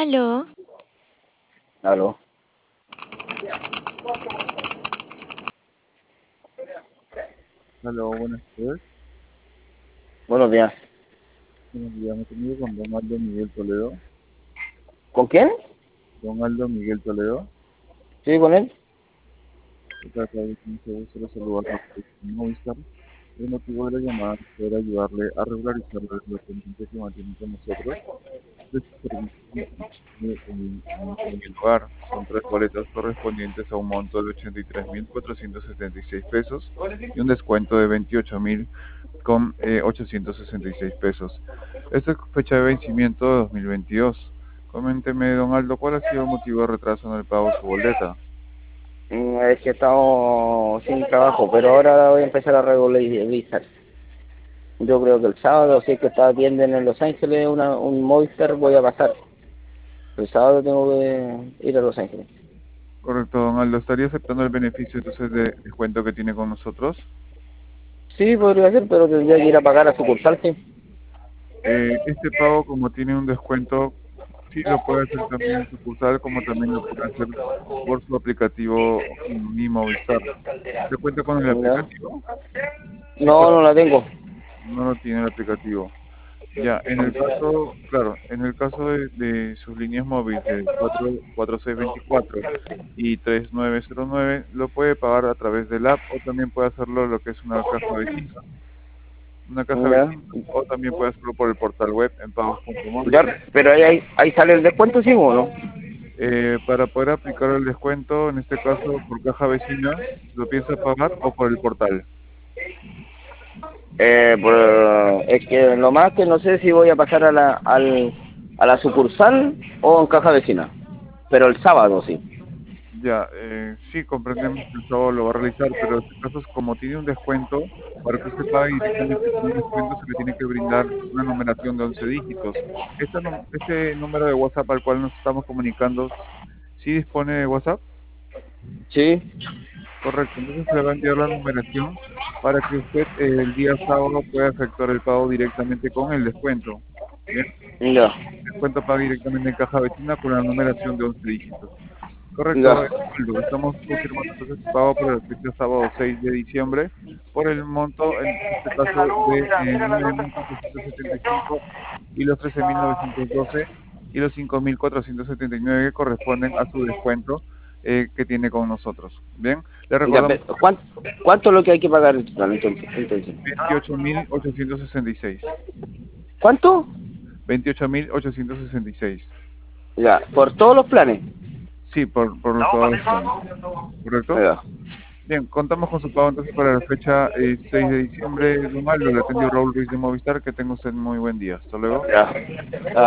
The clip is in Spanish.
Aló, Aló. Hola, buenas tardes. Buenos días. Buenos días, me comunico con don Aldo Miguel Toledo. ¿Con quién? Don Aldo Miguel Toledo. Sí, con él. ¿Qué tal? Mucho gusto de saludarlo por Movistar. El motivo de la llamada es poder ayudarle a regularizar la pendiente que mantiene con nosotros de su servicio en el lugar. Son tres boletas correspondientes a un monto de 83.476 pesos y un descuento de 28.000 con 866 pesos. Esta es fecha de vencimiento de 2022. Coménteme, don Aldo, ¿cuál ha sido el motivo de retraso en el pago de su boleta? Es que estamos sin trabajo, pero ahora voy a empezar a regularizar. Yo creo que el sábado, si es que está tienden en Los Ángeles un Movistar, voy a pasar. El sábado tengo que ir a Los Ángeles. Correcto, don Aldo. ¿Estaría aceptando el beneficio entonces de descuento que tiene con nosotros? Sí, podría ser, pero tendría que ir a pagar a sucursal, sí. Este pago, como tiene un descuento, sí lo puede hacer también en sucursal, como también lo puede hacer por su aplicativo Mi Movistar. ¿Se cuenta con el ¿Ya? aplicativo? No, no la tengo. No lo tiene el aplicativo. Ya, en el caso, claro, en el caso de sus líneas móviles de 4624 y 3909 lo puede pagar a través del app o también puede hacerlo lo que es una caja ¿Ya? vecina, o también puede hacerlo por el portal web en pagos.móvil. Ya, pero ahí sale el descuento, sí, ¿o no? Para poder aplicar el descuento, en este caso por caja vecina, ¿lo piensa pagar o por el portal? Es que nomás que no sé si voy a pasar a la sucursal o en caja vecina. Pero el sábado, sí. Ya, sí, comprendemos que el sábado lo va a realizar, pero en este caso es como tiene un descuento, para que usted pague directamente con un descuento se le tiene que brindar una numeración de 11 dígitos. Este número de WhatsApp al cual nos estamos comunicando, ¿sí dispone de WhatsApp? Sí, Correcto, entonces se le va a enviar la numeración para que usted el día sábado pueda efectuar el pago directamente con el descuento. Bien, ya, el descuento paga directamente en caja vecina con la numeración de 11 dígitos. Correcto, ya, Aldo. Estamos confirmando entonces su pago para el fecha sábado 6 de diciembre por el monto, en este caso, de 9.775 y los 13.912 y los 5.479 que corresponden a su descuento que tiene con nosotros. Bien, le ya. recordamos ¿Cuánto es lo que hay que pagar en total, entonces? 28.866. ¿Cuánto? 28.866. Ya, por todos los planes. Sí, por todos los planes. ¿Correcto? Ya. Bien, contamos con su pago entonces para la fecha 6 de diciembre. Don Aldo, le atendió Raúl Ruiz de Movistar. Que tenga usted muy buen día. Hasta luego. Ya.